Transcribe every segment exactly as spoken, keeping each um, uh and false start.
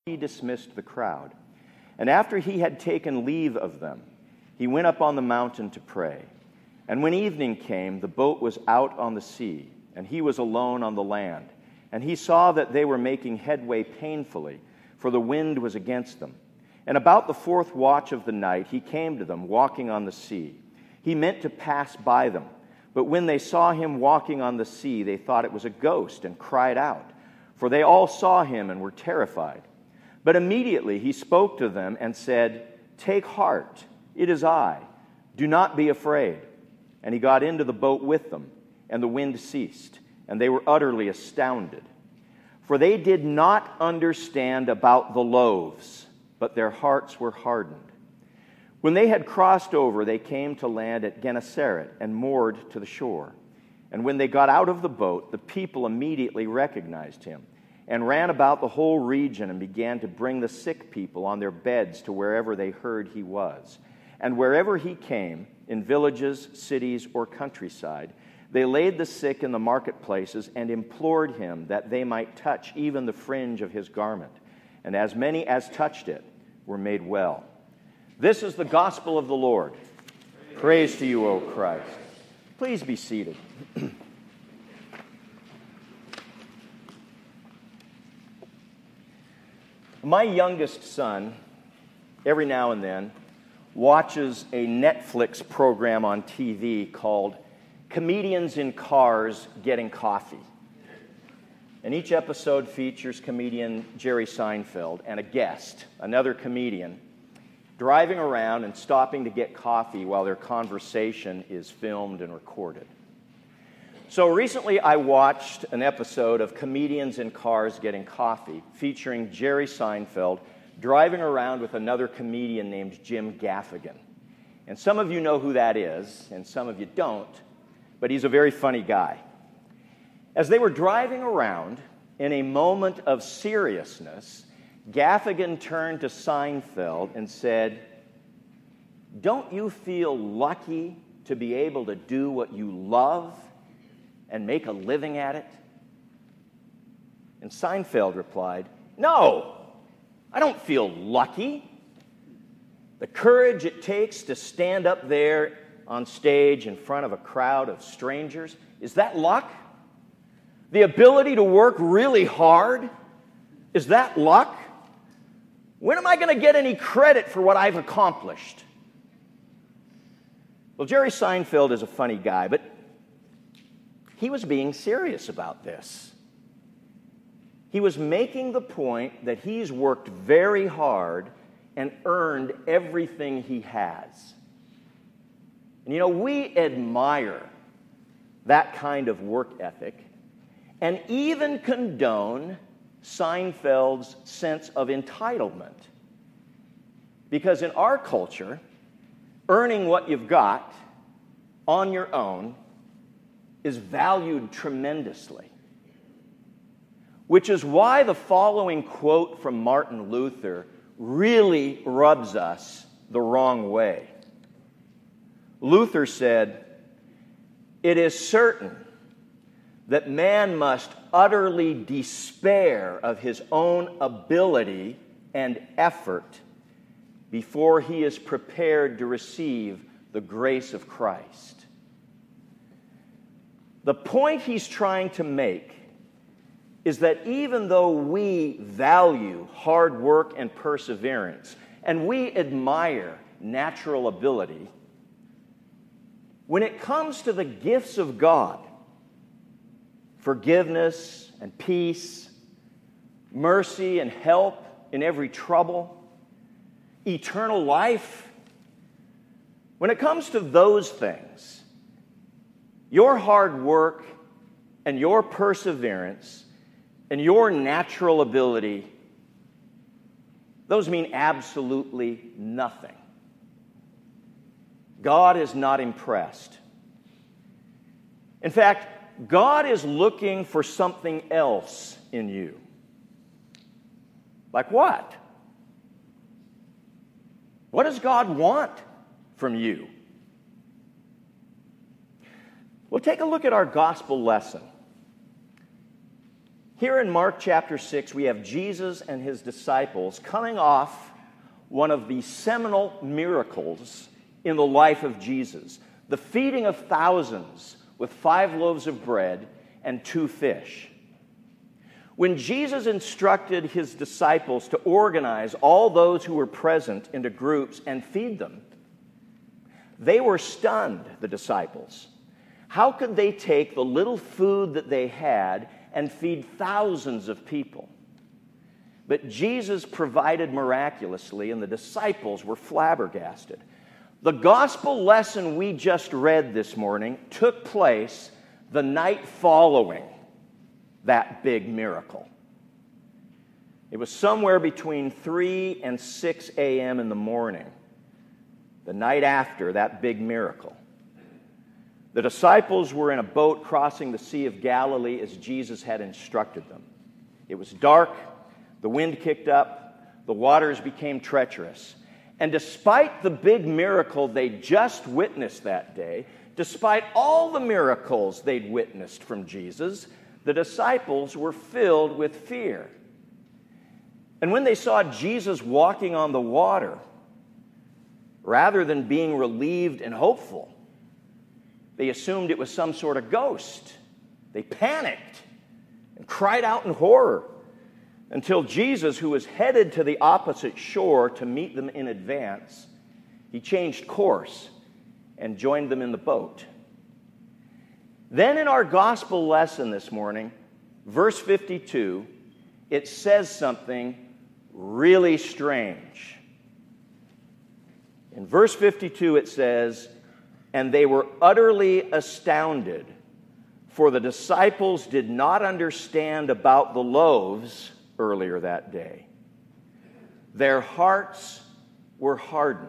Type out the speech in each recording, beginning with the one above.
He dismissed the crowd. And after he had taken leave of them, he went up on the mountain to pray. And when evening came, the boat was out on the sea, and he was alone on the land. And he saw that they were making headway painfully, for the wind was against them. And about the fourth watch of the night, he came to them, walking on the sea. He meant to pass by them, but when they saw him walking on the sea, they thought it was a ghost, and cried out, for they all saw him and were terrified. But immediately he spoke to them and said, "Take heart, it is I. Do not be afraid." And he got into the boat with them, and the wind ceased, and they were utterly astounded. For they did not understand about the loaves, but their hearts were hardened. When they had crossed over, they came to land at Gennesaret and moored to the shore. And when they got out of the boat, the people immediately recognized him, and ran about the whole region and began to bring the sick people on their beds to wherever they heard he was. And wherever he came, in villages, cities, or countryside, they laid the sick in the marketplaces and implored him that they might touch even the fringe of his garment. And as many as touched it were made well. This is the gospel of the Lord. Praise to you, O Christ. Please be seated. My youngest son, every now and then, watches a Netflix program on T V called Comedians in Cars Getting Coffee. And each episode features comedian Jerry Seinfeld and a guest, another comedian, driving around and stopping to get coffee while their conversation is filmed and recorded. So recently I watched an episode of Comedians in Cars Getting Coffee featuring Jerry Seinfeld driving around with another comedian named Jim Gaffigan. And some of you know who that is, and some of you don't, but he's a very funny guy. As they were driving around, in a moment of seriousness, Gaffigan turned to Seinfeld and said, "Don't you feel lucky to be able to do what you love and make a living at it?" And Seinfeld replied, "No, I don't feel lucky. The courage it takes to stand up there on stage in front of a crowd of strangers, is that luck? The ability to work really hard, is that luck? When am I going to get any credit for what I've accomplished?" Well, Jerry Seinfeld is a funny guy, but he was being serious about this. He was making the point that he's worked very hard and earned everything he has. And you know, we admire that kind of work ethic and even condone Seinfeld's sense of entitlement. Because in our culture, earning what you've got on your own is valued tremendously. Which is why the following quote from Martin Luther really rubs us the wrong way. Luther said, "It is certain that man must utterly despair of his own ability and effort before he is prepared to receive the grace of Christ." The point he's trying to make is that even though we value hard work and perseverance, and we admire natural ability, when it comes to the gifts of God, forgiveness and peace, mercy and help in every trouble, eternal life, when it comes to those things, your hard work and your perseverance and your natural ability, those mean absolutely nothing. God is not impressed. In fact, God is looking for something else in you. Like what? What does God want from you? Well, take a look at our gospel lesson. Here in Mark chapter six, we have Jesus and his disciples coming off one of the seminal miracles in the life of Jesus, the feeding of thousands with five loaves of bread and two fish. When Jesus instructed his disciples to organize all those who were present into groups and feed them, they were stunned, the disciples. How could they take the little food that they had and feed thousands of people? But Jesus provided miraculously, and the disciples were flabbergasted. The gospel lesson we just read this morning took place the night following that big miracle. It was somewhere between three and six a.m. in the morning, the night after that big miracle. The disciples were in a boat crossing the Sea of Galilee as Jesus had instructed them. It was dark, the wind kicked up, the waters became treacherous. And despite the big miracle they'd just witnessed that day, despite all the miracles they'd witnessed from Jesus, the disciples were filled with fear. And when they saw Jesus walking on the water, rather than being relieved and hopeful, they assumed it was some sort of ghost. They panicked and cried out in horror until Jesus, who was headed to the opposite shore to meet them in advance, he changed course and joined them in the boat. Then in our gospel lesson this morning, verse fifty-two, it says something really strange. In verse fifty-two it says, "And they were utterly astounded, for the disciples did not understand about the loaves earlier that day. Their hearts were hardened."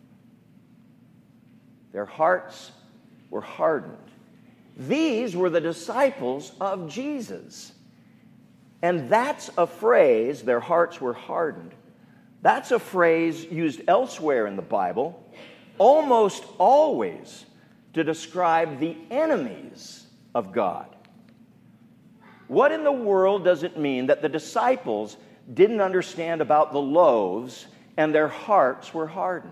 Their hearts were hardened. These were the disciples of Jesus. And that's a phrase, their hearts were hardened. That's a phrase used elsewhere in the Bible, almost always to describe the enemies of God. What in the world does it mean that the disciples didn't understand about the loaves and their hearts were hardened?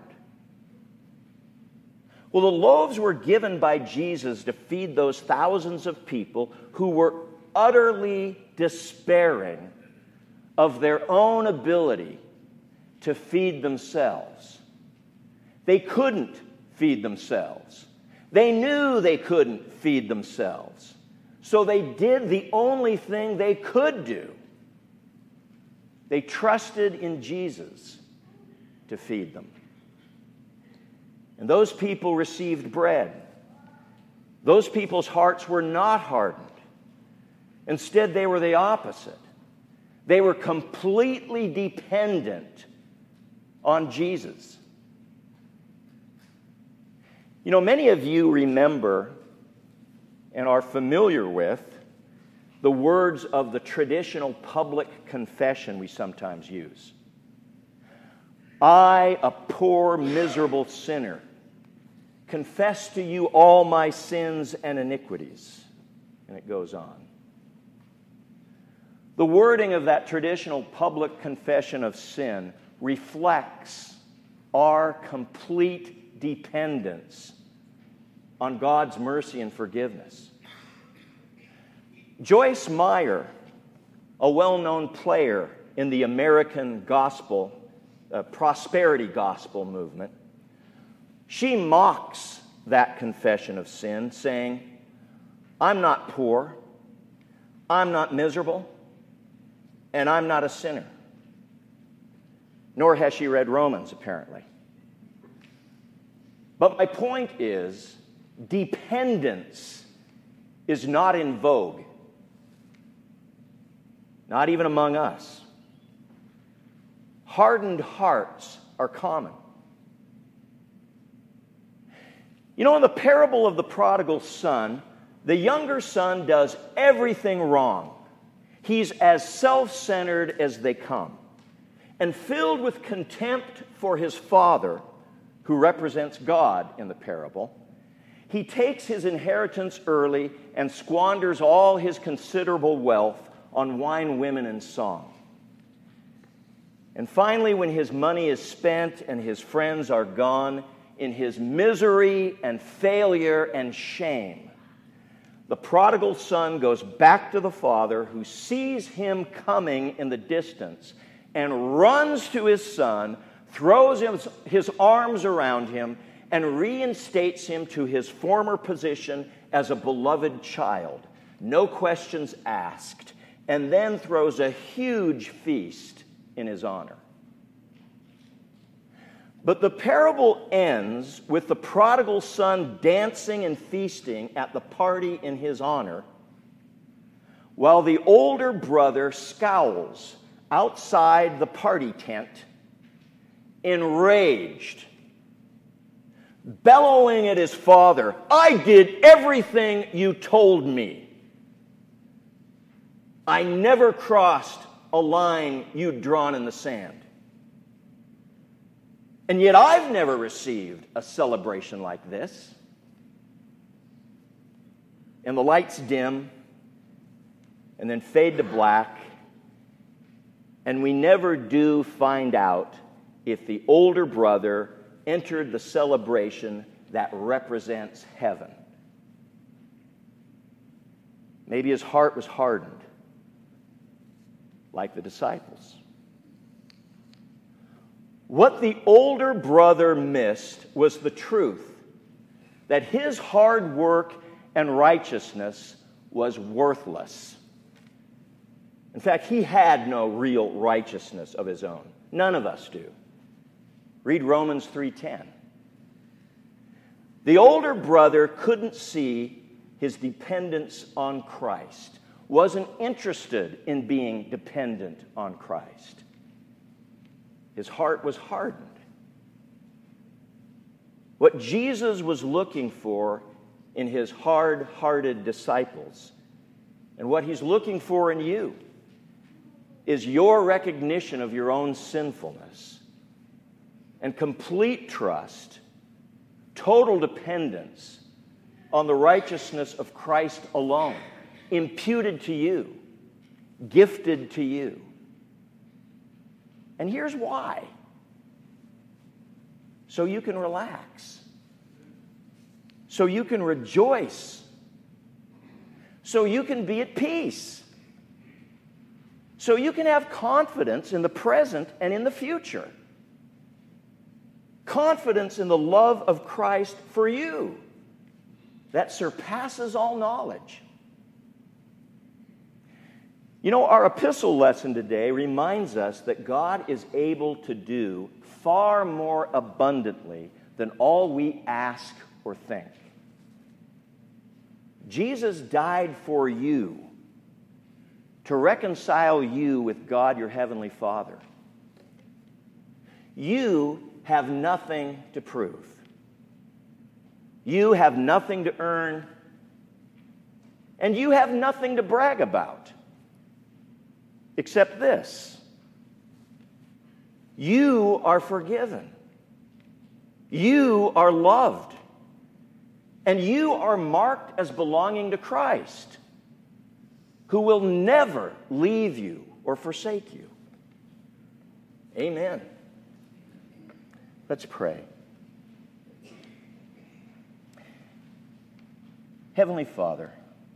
Well, the loaves were given by Jesus to feed those thousands of people who were utterly despairing of their own ability to feed themselves. They couldn't feed themselves. They knew they couldn't feed themselves. So they did the only thing they could do. They trusted in Jesus to feed them. And those people received bread. Those people's hearts were not hardened. Instead, they were the opposite. They were completely dependent on Jesus. You know, many of you remember and are familiar with the words of the traditional public confession we sometimes use. "I, a poor, miserable sinner, confess to you all my sins and iniquities." And it goes on. The wording of that traditional public confession of sin reflects our complete dependence on God's mercy and forgiveness. Joyce Meyer, a well-known player in the American gospel, uh, prosperity gospel movement, she mocks that confession of sin, saying, "I'm not poor, I'm not miserable, and I'm not a sinner." Nor has she read Romans, apparently. But my point is, dependence is not in vogue. Not even among us. Hardened hearts are common. You know, in the parable of the prodigal son, the younger son does everything wrong. He's as self-centered as they come. And filled with contempt for his father, who represents God in the parable, he takes his inheritance early and squanders all his considerable wealth on wine, women, and song. And finally, when his money is spent and his friends are gone, in his misery and failure and shame, the prodigal son goes back to the father, who sees him coming in the distance and runs to his son, throws his, his arms around him, and reinstates him to his former position as a beloved child, no questions asked, and then throws a huge feast in his honor. But the parable ends with the prodigal son dancing and feasting at the party in his honor, while the older brother scowls outside the party tent, enraged, bellowing at his father, "I did everything you told me. I never crossed a line you'd drawn in the sand. And yet I've never received a celebration like this." And the lights dim and then fade to black, and we never do find out if the older brother entered the celebration that represents heaven. Maybe his heart was hardened, like the disciples. What the older brother missed was the truth that his hard work and righteousness was worthless. In fact, he had no real righteousness of his own. None of us do. Read Romans three ten. The older brother couldn't see his dependence on Christ, wasn't interested in being dependent on Christ. His heart was hardened. What Jesus was looking for in his hard-hearted disciples, and what he's looking for in you, is your recognition of your own sinfulness and complete trust, total dependence on the righteousness of Christ alone, imputed to you, gifted to you. And here's why. So you can relax. So you can rejoice. So you can be at peace. So you can have confidence in the present and in the future. Confidence in the love of Christ for you that surpasses all knowledge. You know, our epistle lesson today reminds us that God is able to do far more abundantly than all we ask or think. Jesus died for you to reconcile you with God, your heavenly Father. You have nothing to prove. You have nothing to earn, and you have nothing to brag about. Except this: you are forgiven, you are loved, and you are marked as belonging to Christ, who will never leave you or forsake you. Amen. Let's pray. Heavenly Father,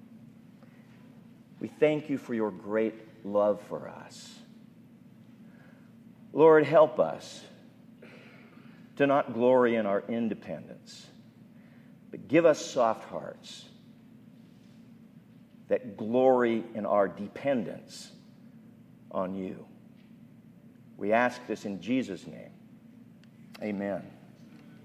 we thank you for your great love for us. Lord, help us to not glory in our independence, but give us soft hearts that glory in our dependence on you. We ask this in Jesus' name. Amen.